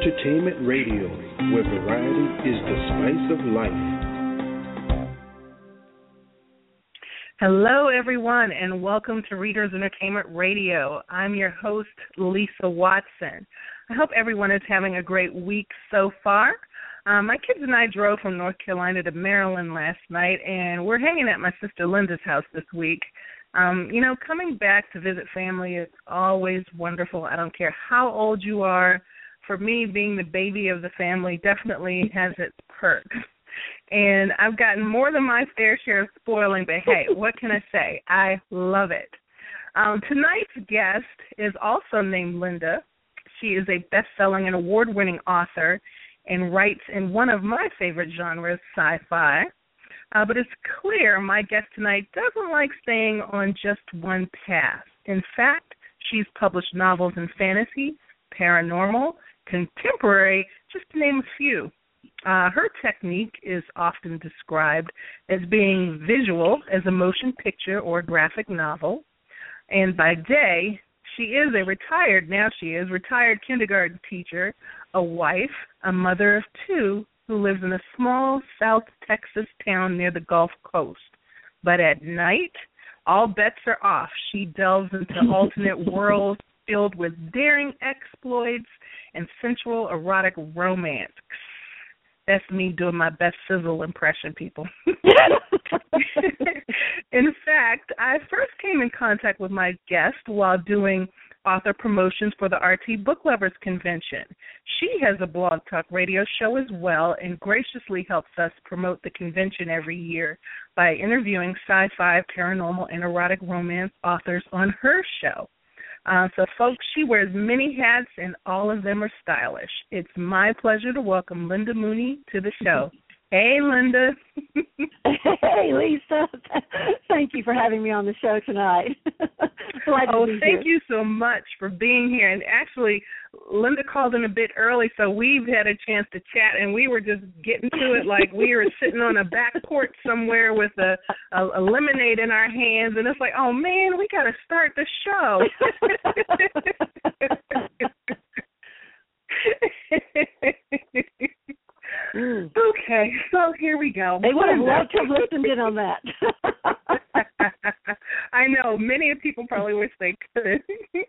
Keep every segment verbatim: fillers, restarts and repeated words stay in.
Entertainment Radio, where variety is the spice of life. Hello, everyone, and welcome to Readers Entertainment Radio. I'm your host, Lisa Watson. I hope everyone is having a great week so far. Um, my kids and I drove from North Carolina to Maryland last night, and we're hanging at my sister Linda's house this week. Um, you know, coming back to visit family is always wonderful. I don't care how old you are. For me, being the baby of the family definitely has its perks. And I've gotten more than my fair share of spoiling, but hey, what can I say? I love it. Um, tonight's guest is also named Linda. She is a best-selling and award-winning author and writes in one of my favorite genres, sci-fi. Uh, but it's clear my guest tonight doesn't like staying on just one path. In fact, she's published novels in fantasy, paranormal, contemporary, just to name a few. Uh, her technique is often described as being visual as a motion picture or graphic novel. And by day, she is a retired, now she is, retired kindergarten teacher, a wife, a mother of two, who lives in a small South Texas town near the Gulf Coast. But at night, all bets are off. She delves into alternate worlds filled with daring exploits and sensual erotic romance. That's me doing my best sizzle impression, people. In fact, I first came in contact with my guest while doing author promotions for the R T Book Lovers Convention. She has a Blog Talk Radio show as well and graciously helps us promote the convention every year by interviewing sci-fi, paranormal, and erotic romance authors on her show. Uh, so, folks, she wears many hats, and all of them are stylish. It's my pleasure to welcome Linda Mooney to the show. Hey, Linda. Hey, Lisa. Thank you for having me on the show tonight. Oh, thank you so much for being here. And actually, Linda called in a bit early, so we've had a chance to chat, and we were just getting to it like we were sitting on a back porch somewhere with a, a, a lemonade in our hands, and it's like, oh, man, we got to start the show. Mm. Okay, so here we go. They would have loved to have listened in on that. I know. Many people probably wish they could.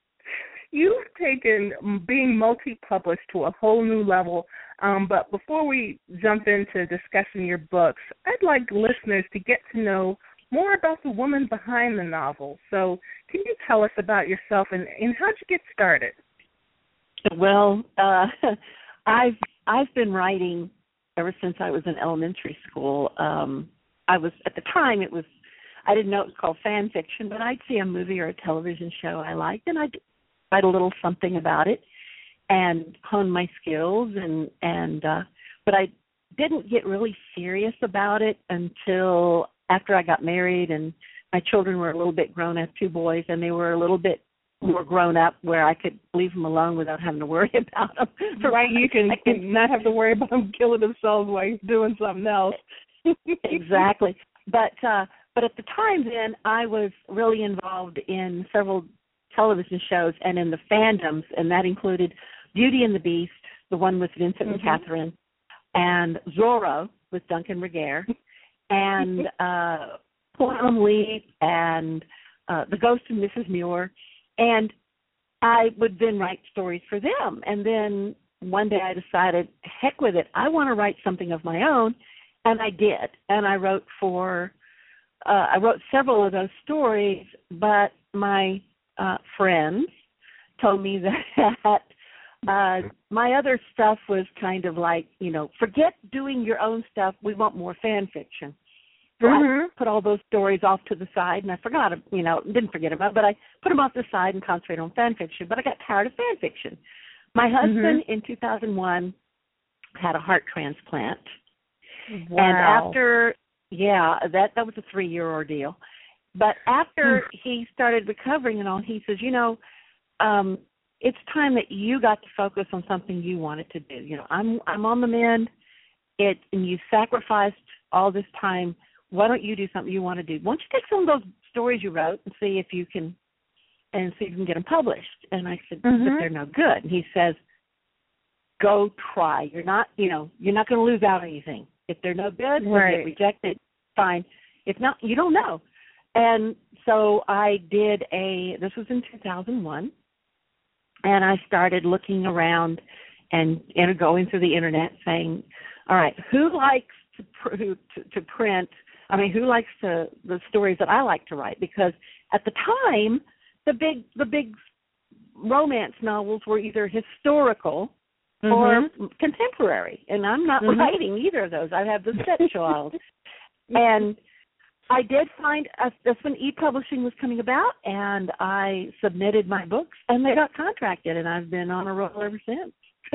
You've taken being multi-published to a whole new level. Um, but before we jump into discussing your books, I'd like listeners to get to know more about the woman behind the novel. So can you tell us about yourself and, and how'd you get started? Well, uh, I've I've been writing ever since I was in elementary school. Um, I was, at the time, it was, I didn't know it was called fan fiction, but I'd see a movie or a television show I liked, and I'd write a little something about it and hone my skills. And, and uh, but I didn't get really serious about it until after I got married and my children were a little bit grown. I have two boys, and they were a little bit more grown up where I could leave them alone without having to worry about them. Right, you can, can not have to worry about them killing themselves while you're doing something else. Exactly. But uh, but at the time then, I was really involved in several television shows and in the fandoms, and that included Beauty and the Beast, the one with Vincent mm-hmm. and Catherine, and Zorro with Duncan Regehr, and uh, Quantum Leap, and uh, The Ghost of Missus Muir. And I would then write stories for them. And then one day I decided, heck with it, I want to write something of my own. And I did. And I wrote for, uh, I wrote several of those stories, but my uh, friends told me that uh, my other stuff was kind of like, you know, forget doing your own stuff. We want more fan fiction. So mm-hmm. I put all those stories off to the side, and I forgot them, you know, didn't forget them, but I put them off to the side and concentrated on fan fiction. But I got tired of fan fiction. My husband mm-hmm. in two thousand one had a heart transplant. Wow. And after, yeah, that, that was a three-year ordeal. But after he started recovering and all, he says, you know, um, it's time that you got to focus on something you wanted to do. You know, I'm I'm on the mend, it, and you sacrificed all this time. Why don't you do something you want to do? Why don't you take some of those stories you wrote and see if you can, and see if you can get them published? And I said, mm-hmm. but they're no good. And he says, go try. You're not, you know, you're not going to lose out on anything. If they're no good, they'll right. get rejected. Fine. If not, you don't know. And so I did a. This was in two thousand one, and I started looking around and, and going through the internet, saying, "All right, who likes to pr- to, to print? I mean, who likes to the stories that I like to write?" Because at the time, the big the big romance novels were either historical mm-hmm. or contemporary, and I'm not mm-hmm. writing either of those. I have the stepchild, and I did find uh, that's when e-publishing was coming about, and I submitted my books, and they got contracted, and I've been on a roll ever since.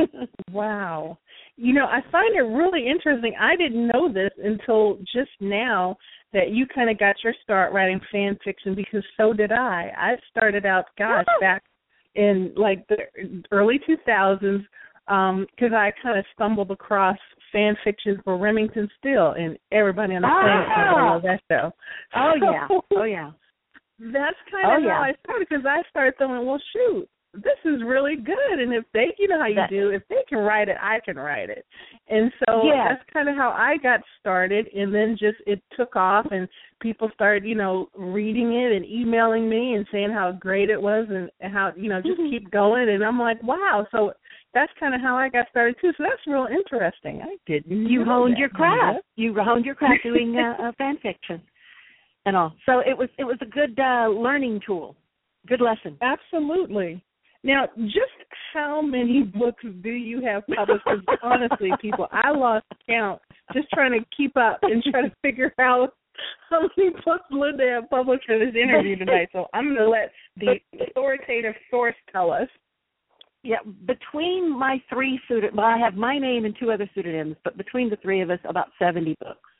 Wow. You know, I find it really interesting. I didn't know this until just now that you kind of got your start writing fan fiction, because so did I. I started out, gosh, oh. back in like the early two thousands um, because I kind of stumbled across fan fiction for Remington Steele, and everybody on the planet ah. knows that show. Oh, so, yeah. Oh, yeah. That's kind of oh, how yeah. I started, because I started thinking, well, shoot, this is really good, and if they, you know how you that, do, if they can write it, I can write it. And so yeah. that's kind of how I got started, and then just it took off, and people started, you know, reading it and emailing me and saying how great it was, and how, you know, just mm-hmm. keep going, and I'm like, wow, so that's kind of how I got started, too, so that's real interesting. I didn't You honed that, your craft. You honed your craft doing uh, uh, fan fiction and all. So it was, it was a good uh, learning tool, good lesson. Absolutely. Now, just how many books do you have published? Because honestly, people, I lost count just trying to keep up and try to figure out how many books Linda have published for this interview tonight. So I'm going to let the authoritative source tell us. Yeah, between my three pseudonyms, well, I have my name and two other pseudonyms, but between the three of us, about seventy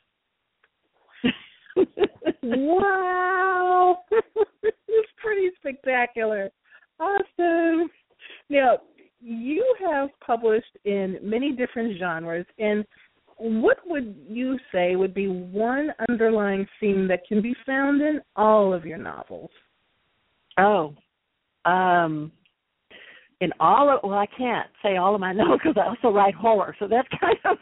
books. Wow. It's pretty spectacular. Awesome. Now, you have published in many different genres, and what would you say would be one underlying theme that can be found in all of your novels? Oh, um, in all of, well, I can't say all of my novels because I also write horror, so that's kind of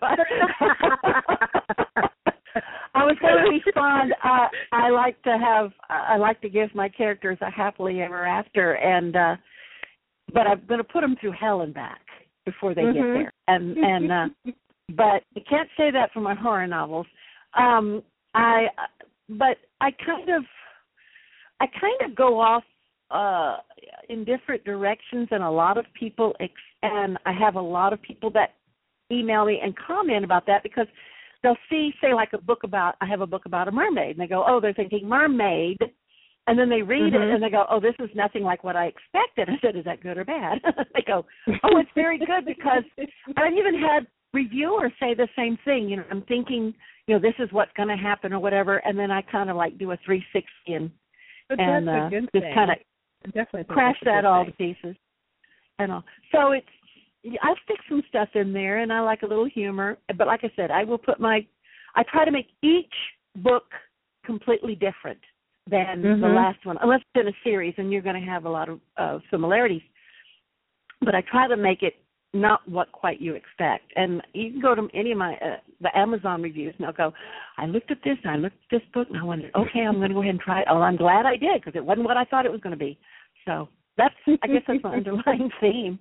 I was going to respond. Uh, I like to have. I like to give my characters a happily ever after, and uh, but I'm going to put them through hell and back before they mm-hmm. get there. And and uh, but you can't say that for my horror novels. Um, I but I kind of I kind of go off uh, in different directions, and a lot of people ex- and I have a lot of people that email me and comment about that because they'll see, say, like a book about, I have a book about a mermaid, and they go, oh, they're thinking mermaid, and then they read mm-hmm. it, and they go, oh, this is nothing like what I expected. I said, is that good or bad? They go, oh, it's very good, because I've even had reviewers say the same thing. You know, I'm thinking, you know, this is what's going to happen or whatever, and then I kind of like do a three sixty and, and uh, just kind of crash that all to pieces and all. So it's, I stick some stuff in there, and I like a little humor. But like I said, I will put my, I try to make each book completely different than mm-hmm. the last one, unless it's in a series, and you're going to have a lot of uh, similarities. But I try to make it not what quite you expect. And you can go to any of my, uh, the Amazon reviews, and I'll go, I looked at this, and I looked at this book, and I wondered, okay, I'm going to go ahead and try it. Oh, I'm glad I did, because it wasn't what I thought it was going to be. So that's, I guess that's my underlying theme.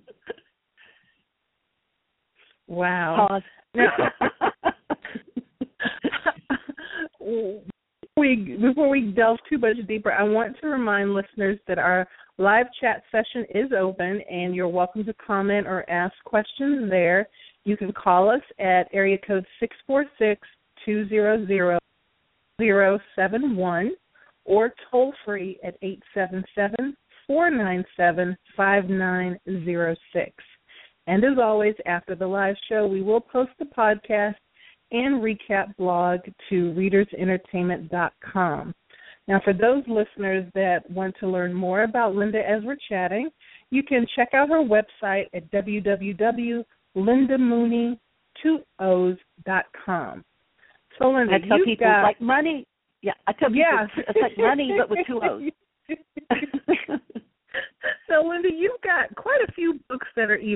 Wow. Pause. we, before we delve too much deeper, I want to remind listeners that our live chat session is open, and you're welcome to comment or ask questions there. You can call us at area code six four six, two zero zero, zero seven one or toll free at eight seven seven, four nine seven, five nine zero six. And as always, after the live show, we will post the podcast and recap blog to readers entertainment dot com. Now, for those listeners that want to learn more about Linda as we're chatting, you can check out her website at w w w dot linda mooney two o's dot com. So, Linda, I tell you've people got, like money. Yeah, I tell people yeah. it's like money, but with two O's. So, Linda, you've got quite a few books that are either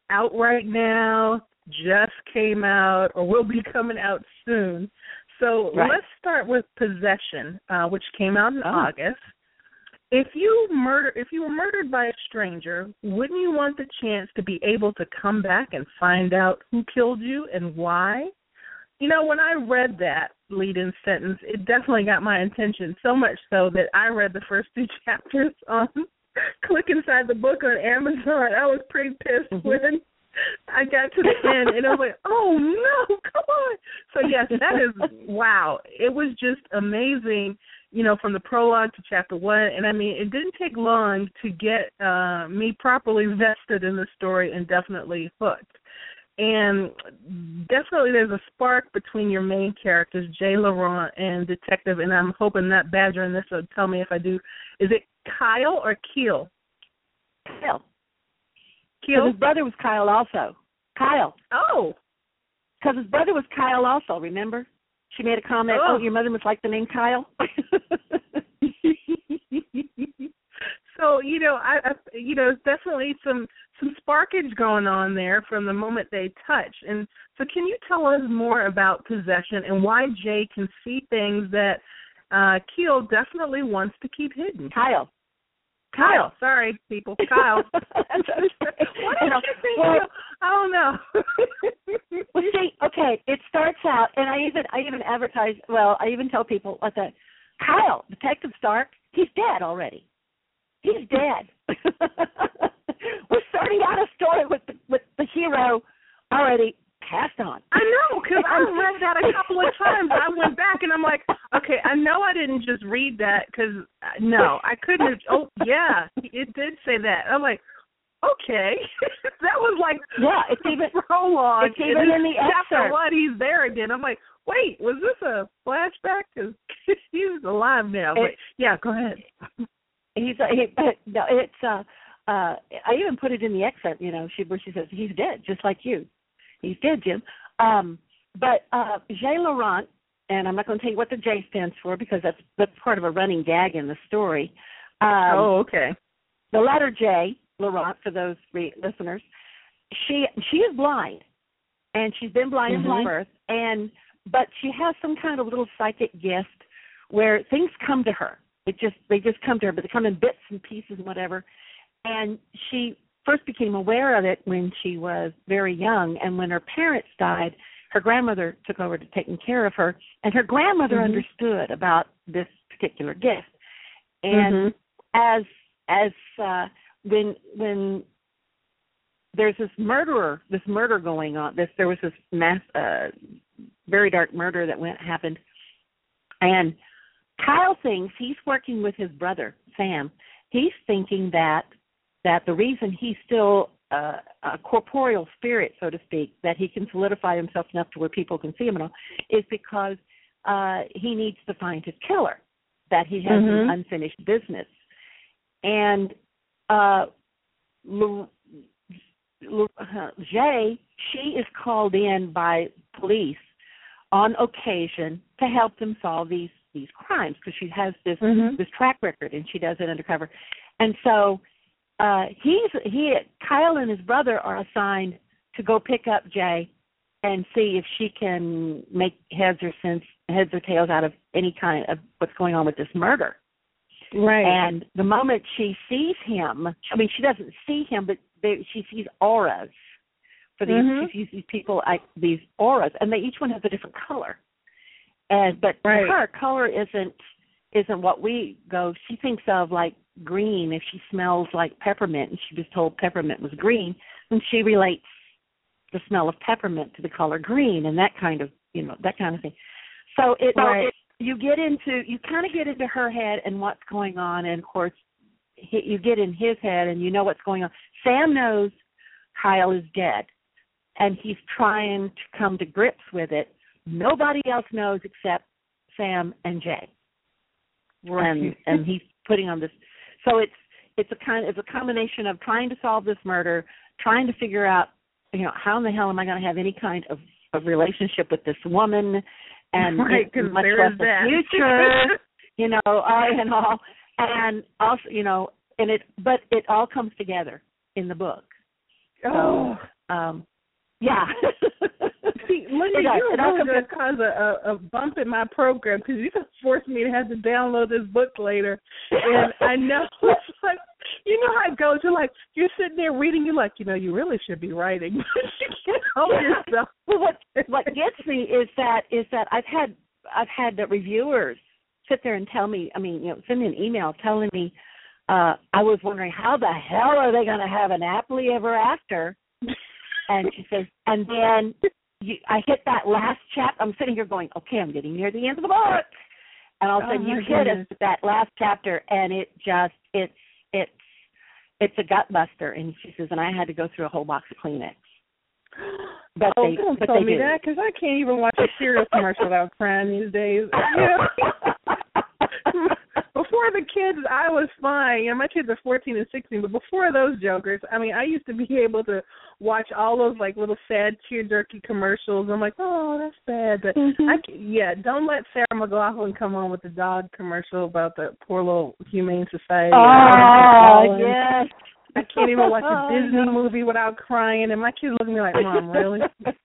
out right now, just came out, or will be coming out soon. So right. let's start with Possession, uh, which came out in oh. August. If you murder, if you were murdered by a stranger, wouldn't you want the chance to be able to come back and find out who killed you and why? You know, when I read that lead-in sentence, it definitely got my attention, so much so that I read the first two chapters on Click Inside the Book on Amazon. I was pretty pissed mm-hmm. when I got to the end, and I was like, oh, no, come on. So, yes, that is, wow. It was just amazing, you know, from the prologue to chapter one. And, I mean, it didn't take long to get uh, me properly vested in the story and definitely hooked. And definitely there's a spark between your main characters, Jay Laurent and Detective, and I'm hoping not badgering this, so tell me if I do. Is it Kyle or Keel? Kyle. Keel? His brother was Kyle also. Kyle. Oh. Because his brother was Kyle also, remember? She made a comment, oh, oh your mother must like the name Kyle? So, you know, I, I you know, definitely some some sparkage going on there from the moment they touch. And so can you tell us more about Possession and why Jay can see things that uh, Keel definitely wants to keep hidden? Kyle. Kyle. Kyle. Sorry, people. Kyle. Why did you say well, Kyle? I don't know. Well, see, okay, it starts out, and I even I even advertise, well, I even tell people, I said, Kyle, Detective Stark, he's dead already. He's dead. We're starting out a story with the, with the hero already passed on. I know, because I read that a couple of times. I went back and I'm like, okay, I know I didn't just read that because, no, I couldn't have, oh, yeah, it did say that. I'm like, okay. That was like, yeah, it's even, prologue. it's even in the chapter excerpt. one, he's there again. I'm like, wait, was this a flashback? Because he's alive now. But, it, yeah, go ahead. He's uh, he, but no, it's uh, uh, I even put it in the excerpt, you know, she where she says he's dead, just like you. He's dead, Jim. Um, but uh, Jay Laurent, and I'm not going to tell you what the J stands for because that's that's part of a running gag in the story. Um, oh, okay. The letter J, Laurent, for those re- listeners, she she is blind, and she's been blind mm-hmm. since birth, and but she has some kind of little psychic gift where things come to her. It just they just come to her, but they come in bits and pieces and whatever. And she first became aware of it when she was very young, and when her parents died, her grandmother took over to taking care of her, and her grandmother mm-hmm. understood about this particular gift. And mm-hmm. as as uh, when when there's this murderer, this murder going on, this there was this mass, uh, very dark murder that went happened, and Kyle thinks he's working with his brother, Sam. He's thinking that that the reason he's still uh, a corporeal spirit, so to speak, that he can solidify himself enough to where people can see him and all, is because uh, he needs to find his killer, that he has mm-hmm. some unfinished business. And uh, L- L- uh, Jay, she is called in by police on occasion to help them solve these these crimes because she has this mm-hmm. this track record and she does it undercover. And so uh, he's he Kyle and his brother are assigned to go pick up Jay and see if she can make heads or sense heads or tails out of any kind of what's going on with this murder. Right. And the moment she sees him, I mean, she doesn't see him, but they, she sees auras for these. Mm-hmm. She sees these people, like these auras, and they each one has a different color. And but right. for her, color isn't isn't what we go. She thinks of like green if she smells like peppermint, and she was told peppermint was green, and she relates the smell of peppermint to the color green, and that kind of you know that kind of thing. So it, right. so it you get into you kind of get into her head and what's going on, and of course he, you get in his head and you know what's going on. Sam knows Kyle is dead, and he's trying to come to grips with it. Nobody else knows except Sam and Jay, right. and and he's putting on this. So it's it's a kind it's a combination of trying to solve this murder, trying to figure out you know how in the hell am I going to have any kind of, of relationship with this woman, and right, it, much less the future, you know, uh, and all, and also you know, and it but it all comes together in the book. Oh, Um, yeah. See, Linda, you're really going to cause a, a, a bump in my program because you're going to force me to have to download this book later. And I know, it's like, you know how it goes. You're like, you're sitting there reading, you're like, you know, you really should be writing. But you can't help yourself. Well, what, what gets me is that is that I've had I've had the reviewers sit there and tell me, I mean, you know, send me an email telling me, uh, I was wondering how the hell are they going to have an happily ever after? And she says, and then you, I hit that last chapter. I'm sitting here going, okay, I'm getting near the end of the book. And all of a sudden oh you hit us with that last chapter, and it just, it's, it's, it's a gut buster. And she says, and I had to go through a whole box of Kleenex. But oh, they, don't but tell they me do. that, because I can't even watch a cereal commercial without crying these days. You know? Before the kids, I was fine. You know, my kids are fourteen and sixteen, but before those jokers, I mean, I used to be able to watch all those, like, little sad, tear-jerky commercials. I'm like, oh, that's bad. But, mm-hmm. I, yeah, don't let Sarah McLachlan come on with the dog commercial about the poor little Humane Society. Oh, yes. I can't even watch a Disney movie without crying, and my kids look at me like, Mom, really?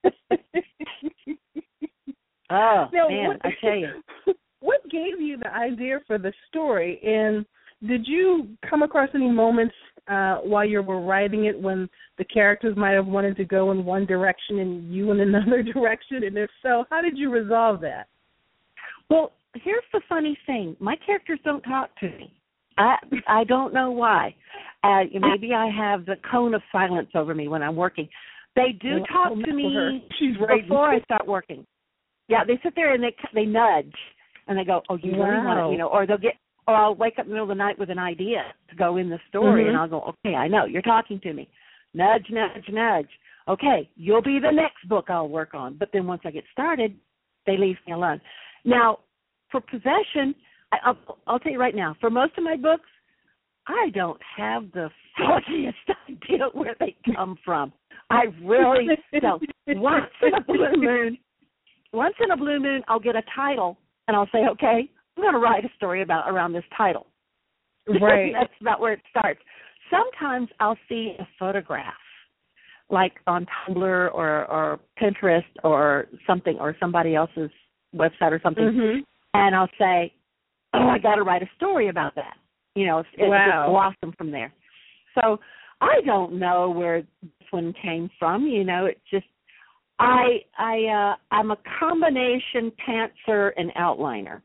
Oh, now, man, what, I tell you. What gave you the idea for the story, and did you come across any moments uh, while you were writing it when the characters might have wanted to go in one direction and you in another direction, and if so, how did you resolve that? Well, here's the funny thing. My characters don't talk to me. I I don't know why. Uh, maybe I have the cone of silence over me when I'm working. They do well, talk to me She's right. before I start working. Yeah, they sit there and they they nudge and they go, "Oh, you wow. really want it?" You know, or they'll get, or I'll wake up in the middle of the night with an idea to go in the story, mm-hmm. and I'll go, "Okay, I know you're talking to me." Nudge, nudge, nudge. Okay, you'll be the next book I'll work on. But then once I get started, they leave me alone. Now, for possession, I, I'll, I'll tell you right now, for most of my books, I don't have the foggiest idea where they come from. I really don't. Once in a blue moon, once in a blue moon, I'll get a title, and I'll say, okay, I'm going to write a story about around this title. Right. That's about where it starts. Sometimes I'll see a photograph, like on Tumblr or, or Pinterest or something, or somebody else's website or something, mm-hmm. and I'll say, oh, I got to write a story about that. You know, it, it wow. just blossomed from there. So I don't know where this one came from. You know, it just I I uh, I'm a combination pantser and outliner,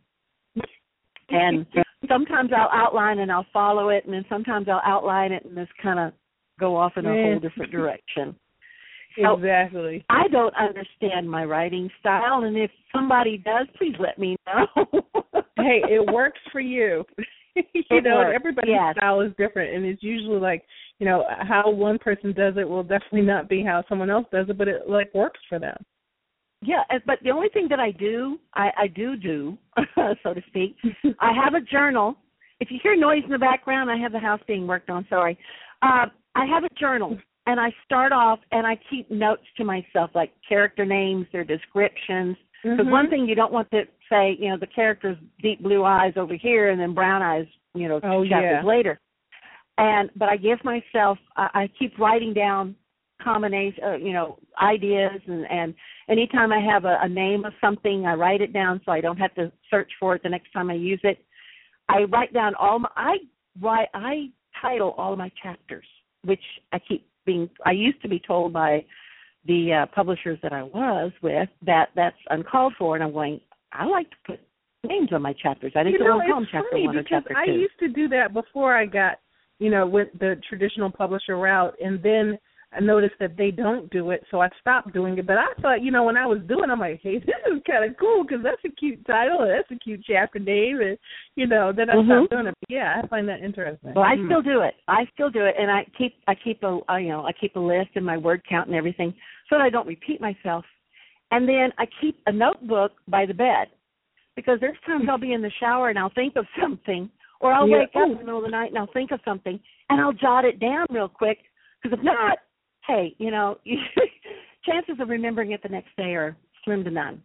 and sometimes I'll outline and I'll follow it, and then sometimes I'll outline it and just kind of go off in a whole different direction. So exactly. I don't understand my writing style, and if somebody does, please let me know. Hey, it works for you. you it know, works. everybody's yes. style is different, and it's usually like, you know, how one person does it will definitely not be how someone else does it, but it, like, works for them. Yeah, but the only thing that I do, I, I do do, so to speak, I have a journal. If you hear noise in the background, I have the house being worked on, sorry. Uh, I have a journal, and I start off, and I keep notes to myself, like character names, their descriptions. Because mm-hmm. one thing you don't want to say, you know, the character's deep blue eyes over here and then brown eyes, you know, oh, chapters yeah. later. And but I give myself, I, I keep writing down combination, uh, you know, ideas, and, and anytime I have a, a name of something, I write it down so I don't have to search for it the next time I use it. I write down all my, I write, I title all of my chapters, which I keep being, I used to be told by the uh, publishers that I was with that that's uncalled for, and I'm going, I like to put names on my chapters. I didn't you know, call them chapter one or chapter two. I used to do that before I got, you know, with the traditional publisher route, and then I noticed that they don't do it, so I stopped doing it. But I thought, you know, when I was doing it, I'm like, hey, this is kind of cool because that's a cute title and that's a cute chapter name, and, you know, then I mm-hmm. stopped doing it. But yeah, I find that interesting. Well, I mm. still do it. I still do it, and I keep I keep a uh, you know I keep a list and my word count and everything so that I don't repeat myself. And then I keep a notebook by the bed because there's times I'll be in the shower and I'll think of something, or I'll yeah. wake up in the middle of the night and I'll think of something and I'll jot it down real quick because if not, hey, you know, chances of remembering it the next day are slim to none.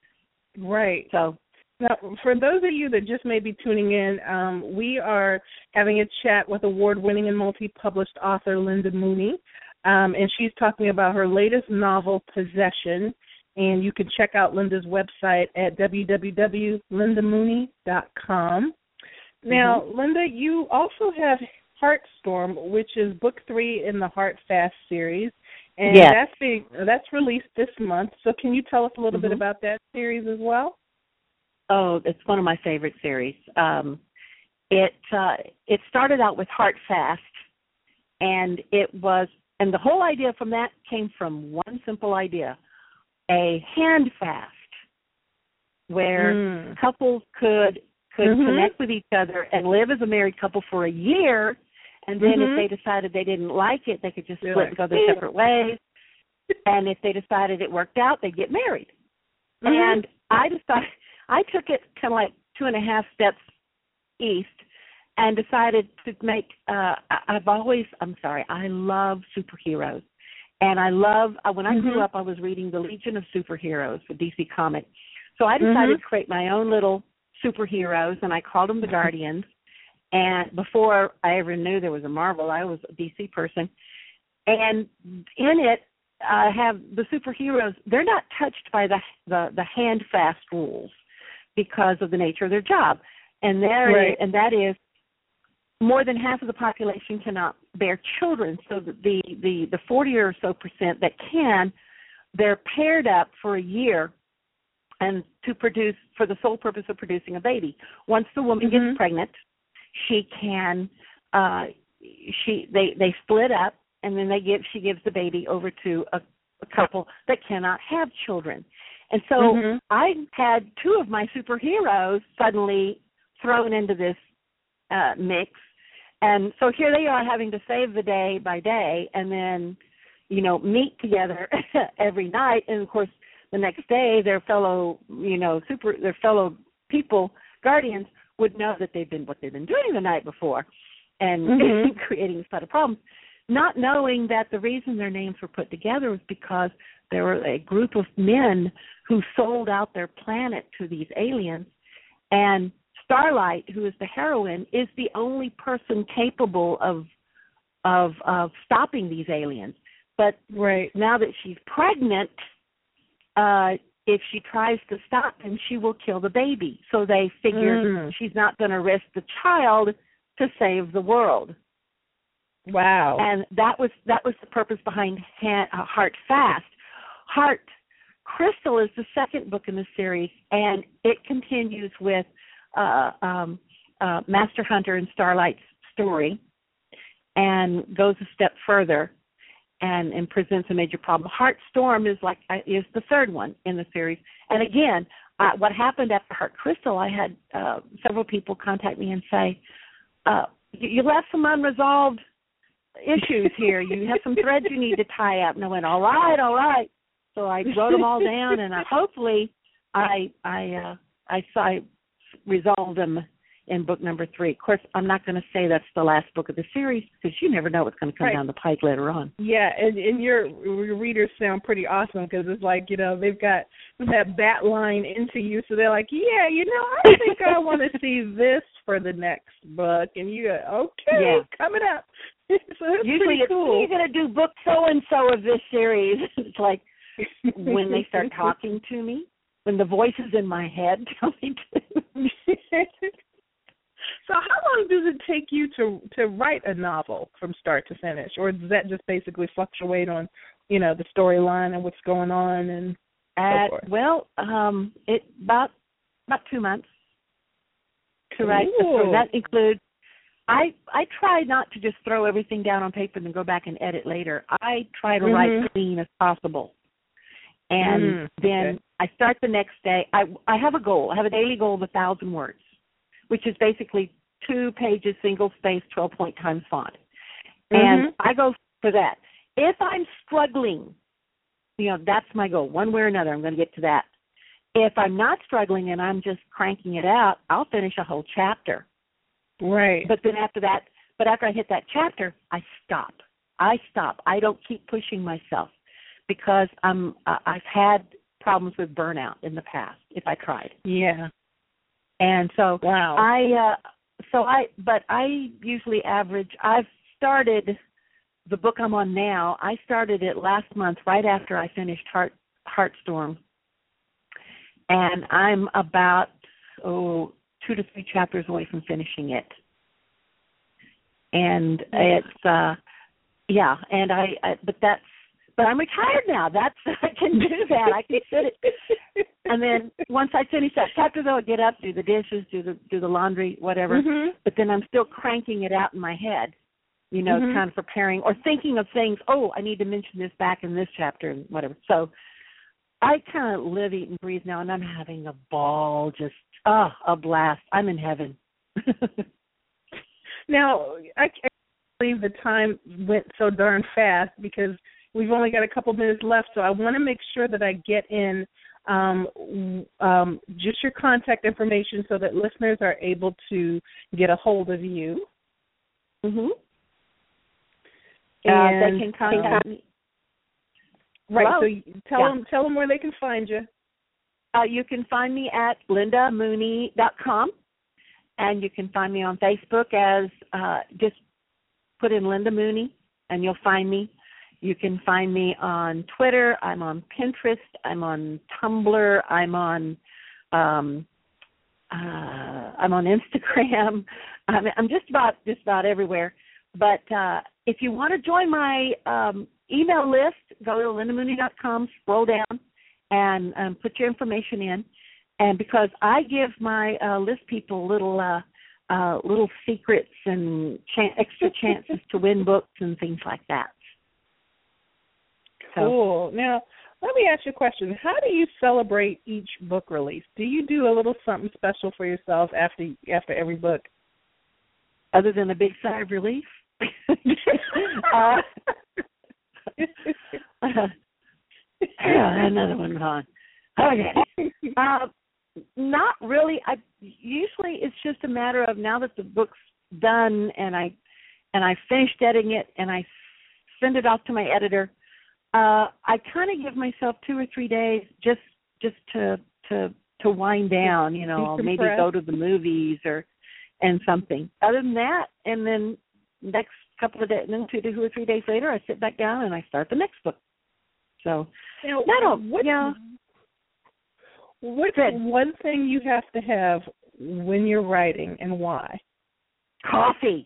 Right. So, now, for those of you that just may be tuning in, um, we are having a chat with award-winning and multi-published author Linda Mooney. Um, and she's talking about her latest novel, Possession. And you can check out Linda's website at w w w dot linda mooney dot com. Now, mm-hmm. Linda, you also have Heartstorm, which is book three in the Heart Fast series. And yes. that's being, that's released this month. So can you tell us a little mm-hmm. bit about that series as well? Oh, it's one of my favorite series. Um, it uh, it started out with Heart Fast, and it was, and the whole idea from that came from one simple idea. A hand fast where mm. couples could could mm-hmm. connect with each other and live as a married couple for a year, and then mm-hmm. if they decided they didn't like it, they could just They're split like, and go their yeah. separate ways. And if they decided it worked out, they'd get married. Mm-hmm. And I decided I took it kind of like two and a half steps east and decided to make. Uh, I've always I'm sorry I love superheroes. And I love, when I grew mm-hmm. up, I was reading the Legion of Superheroes for D C Comics. So I decided mm-hmm. to create my own little superheroes, and I called them the Guardians. And before I ever knew there was a Marvel, I was a D C person. And in it, I have the superheroes. They're not touched by the the, the hand-fast rules because of the nature of their job. And there right. is, and that is, more than half of the population cannot bear children, so that the, the, the forty or so percent that can, they're paired up for a year and to produce, for the sole purpose of producing a baby. Once the woman mm-hmm. gets pregnant, she can, uh, she they, they split up, and then they give she gives the baby over to a, a couple that cannot have children. And so mm-hmm. I had two of my superheroes suddenly thrown into this uh, mix. And so here they are having to save the day by day and then, you know, meet together every night. And, of course, the next day their fellow, you know, super their fellow people, guardians, would know that they've been what they've been doing the night before and mm-hmm. creating a set of problems, not knowing that the reason their names were put together was because there were a group of men who sold out their planet to these aliens, and Starlight, who is the heroine, is the only person capable of of of stopping these aliens. But right. now that she's pregnant, uh, if she tries to stop them, she will kill the baby. So they figure mm. she's not going to risk the child to save the world. Wow! And that was that was the purpose behind ha- uh, Heart Fast. Heart Crystal is the second book in the series, and it continues with Uh, um, uh, Master Hunter and Starlight's story, and goes a step further and, and presents a major problem. Heartstorm is like is the third one in the series. And again, uh, what happened after Heart Crystal, I had uh, several people contact me and say, uh, you, you left some unresolved issues here. You have some threads you need to tie up. And I went, all right, all right. So I wrote them all down, and I, hopefully I I uh, I saw. I, resolve them in book number three. Of course, I'm not going to say that's the last book of the series because you never know what's going to come right. down the pike later on. Yeah, and, and your, your readers sound pretty awesome because it's like, you know, they've got that bat line into you, so they're like, yeah, you know, I think I want to see this for the next book. And you go, okay, yeah. coming up. So that's usually pretty cool. You're going to do book so-and-so of this series. It's like when they start talking to me, when the voices in my head tell me to. So how long does it take you to, to write a novel from start to finish? Or does that just basically fluctuate on, you know, the storyline and what's going on and At, so forth? Well, um, it about about two months to write the story. That includes, I, I try not to just throw everything down on paper and then go back and edit later. I try to mm-hmm. write clean as possible. And mm, then okay. I start the next day. I, I have a goal. I have a daily goal of a thousand words, which is basically two pages, single space, twelve point times font. Mm-hmm. And I go for that. If I'm struggling, you know, that's my goal. One way or another, I'm going to get to that. If I'm not struggling and I'm just cranking it out, I'll finish a whole chapter. Right. But then after that, but after I hit that chapter, I stop. I stop. I don't keep pushing myself. Because I'm, uh, I've had problems with burnout in the past. If I tried, yeah, and so wow. I, uh, so I, but I usually average. I've started the book I'm on now, I started it last month right after I finished Heart Heartstorm. And I'm about, oh, two to three chapters away from finishing it. And it's, uh, yeah, and I, I, but that's, but I'm retired now. That's, I can do that. I can sit it. And then once I finish that chapter, though, I get up, do the dishes, do the, do the laundry, whatever. Mm-hmm. But then I'm still cranking it out in my head, you know, mm-hmm. kind of preparing or thinking of things. Oh, I need to mention this back in this chapter and whatever. So I kind of live, eat, and breathe now, and I'm having a ball, just, oh, a blast. I'm in heaven. Now, I can't believe the time went so darn fast because we've only got a couple minutes left, so I want to make sure that I get in um, um, just your contact information so that listeners are able to get a hold of you. Mm-hmm. And uh, they can contact me. Right, Hello? so you tell, yeah. them, tell them where they can find you. Uh, you can find me at linda mooney dot com, and you can find me on Facebook as uh, just put in Linda Mooney, and you'll find me. You can find me on Twitter. I'm on Pinterest. I'm on Tumblr. I'm on um, uh, I'm on Instagram. I'm, I'm just about just about everywhere. But uh, if you want to join my um, email list, go to linda mooney dot com, scroll down, and um, put your information in. And because I give my uh, list people little uh, uh, little secrets and ch- extra chances to win books and things like that. So, cool. Now, let me ask you a question. How do you celebrate each book release? Do you do a little something special for yourself after after every book? Other than a big sigh of relief? uh, uh, another one gone. Okay. Uh, not really. I usually it's just a matter of now that the book's done and I and I finished editing it and I send it off to my editor. Uh, I kind of give myself two or three days just just to to to wind down. You know, maybe go to the movies or and something. Other than that, and then next couple of days, and then two, two or three days later, I sit back down and I start the next book. So, now, that'll, what, yeah. What's one thing you have to have when you're writing, and why? Coffee.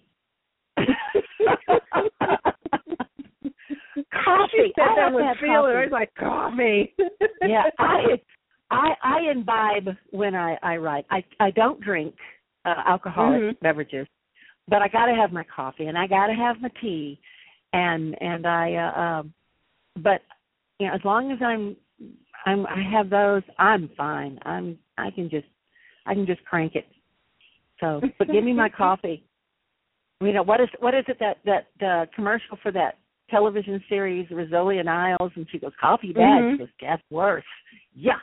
Coffee. Said I that with feeling. I was like coffee. Yeah, I, I I imbibe when I, I write. I I don't drink uh, alcoholic mm-hmm. beverages, but I got to have my coffee and I got to have my tea, and and I. Uh, um, but you know, as long as I'm, I'm I have those, I'm fine. I'm I can just I can just crank it. So, but give me my coffee. You know what is what is it that that uh, commercial for that television series Rizzoli and Isles, and she goes, coffee bad. Mm-hmm. She goes, that's worse. Yeah.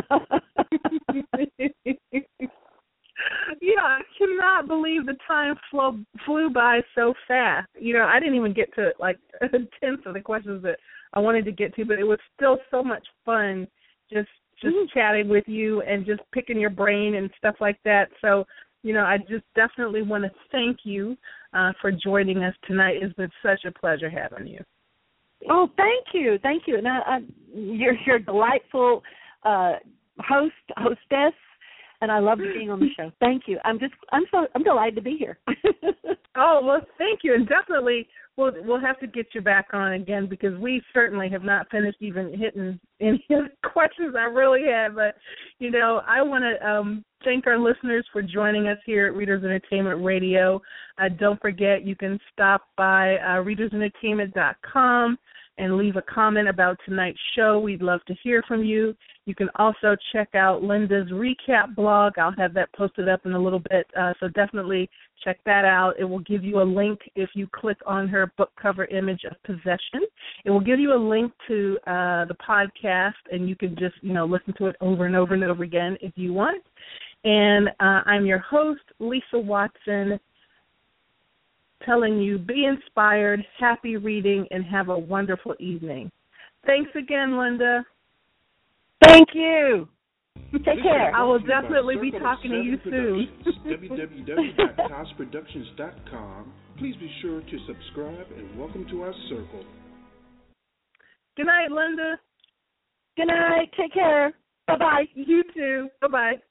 You know, I cannot believe the time flew, flew by so fast. You know, I didn't even get to, like, a tenth of the questions that I wanted to get to, but it was still so much fun just just mm-hmm. chatting with you and just picking your brain and stuff like that. So, you know, I just definitely want to thank you uh, for joining us tonight. It's been such a pleasure having you. Oh, thank you. Thank you. And I, I, you're, you're a delightful uh, host, hostess. And I love being on the show. Thank you. I'm just, I'm so, I'm delighted to be here. Oh, well, thank you. And definitely we'll, we'll have to get you back on again because we certainly have not finished even hitting any of the questions I really had. But, you know, I want to um, thank our listeners for joining us here at Readers Entertainment Radio. Uh, don't forget, you can stop by uh, readers entertainment dot com and leave a comment about tonight's show. We'd love to hear from you. You can also check out Linda's recap blog. I'll have that posted up in a little bit, uh, so definitely check that out. It will give you a link if you click on her book cover image of Possession. It will give you a link to uh, the podcast, and you can just, you know, listen to it over and over and over again if you want. And uh, I'm your host, Lisa Watson, telling you be inspired, happy reading, and have a wonderful evening. Thanks again, Linda. Thank you. Take care. I will definitely be talking to you soon. w w w dot toss productions dot com. Please be sure to subscribe and welcome to our circle. Good night, Linda. Good night. Take care. Bye-bye. You too. Bye-bye.